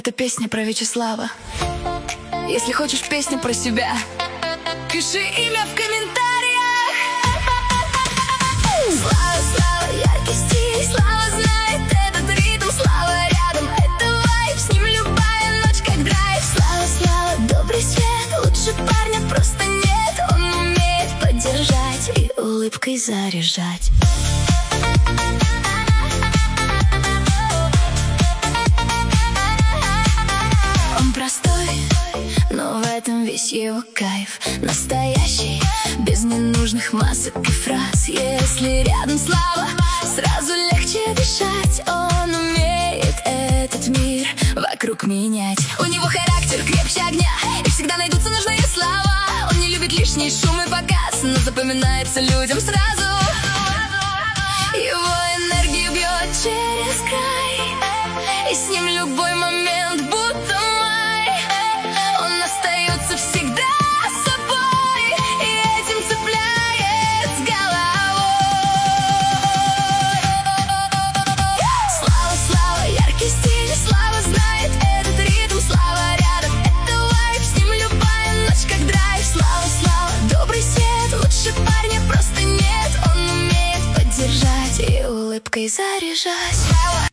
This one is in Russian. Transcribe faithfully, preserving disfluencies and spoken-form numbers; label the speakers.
Speaker 1: Это песня про Вячеслава. Если хочешь песню про себя, пиши имя в комментариях. Слава, Слава, яркий стиль, Слава знает этот ритм, Слава рядом, это вайб, с ним любая ночь как драйв. Слава, Слава, добрый свет, лучше парня просто нет. Он умеет поддержать и улыбкой заряжать. Он простой, но в этом весь его кайф. Настоящий, без ненужных масок и фраз. Если рядом Слава, сразу легче дышать. Он умеет этот мир вокруг менять. У него характер крепче огня, и всегда найдутся нужные слова. Он не любит лишний шум и показ, но запоминается людям сразу. Его энергию бьет через край, и с ним любой момент будто май. Он остается всегда собой, и этим цепляет с головой. Слава, Слава, яркий стиль, Слава знает этот ритм, Слава рядом, это вайб, с ним любая ночь как драйв. Слава, Слава, добрый свет, лучше парня просто нет. Он умеет поддержать и улыбкой заряжать.